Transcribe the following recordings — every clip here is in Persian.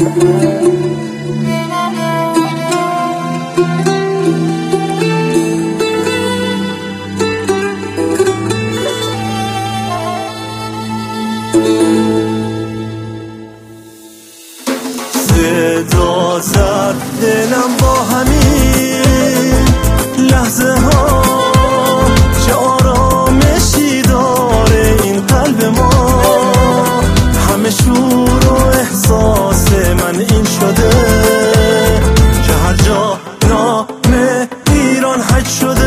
صدا زد دلم با همین لحظه ها، چه آرامشی داره این قلب ما. همه شور و احساس من این شده که هر جا نام ایران حج شده.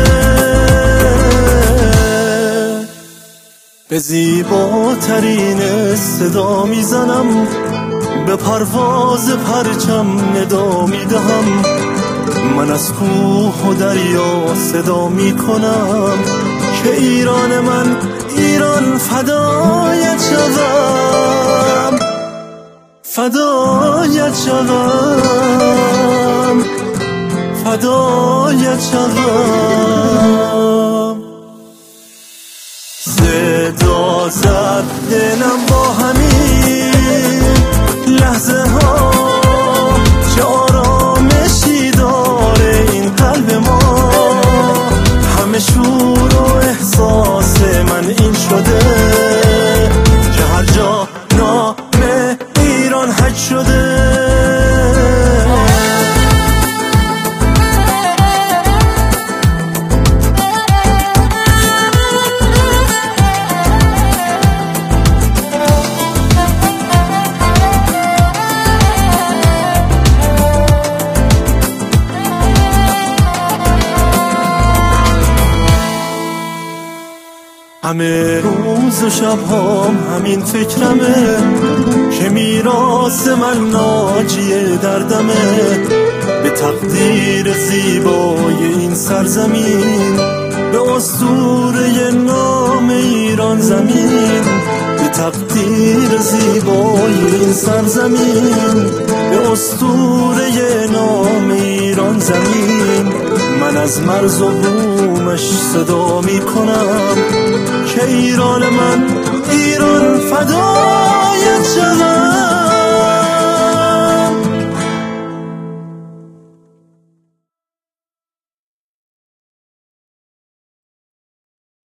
به زیباترین صدا میزنم، به پرواز پرچم ندا میدهم. من از کوه و دریا صدا میکنم که ایران من، ایران فدایت شوم، فدایت شوم، فدایت شوم. صدا زد دلم با همین لحظه ها، چه آرامشی داره این قلب ما. همه شور و احساس من این شده که هر جا نام ایران حج شده. همه روز و شبهام همین فکرمه که میراث من ناجی دردمه. به تقدیر زیبای این سرزمین، به اسطوره نام ایران زمین. به تقدیر زیبای این سرزمین، به اسطوره نام ایران زمین. من از مرز و بومش صدا میکنم که ایران من، ایران فدایت شود.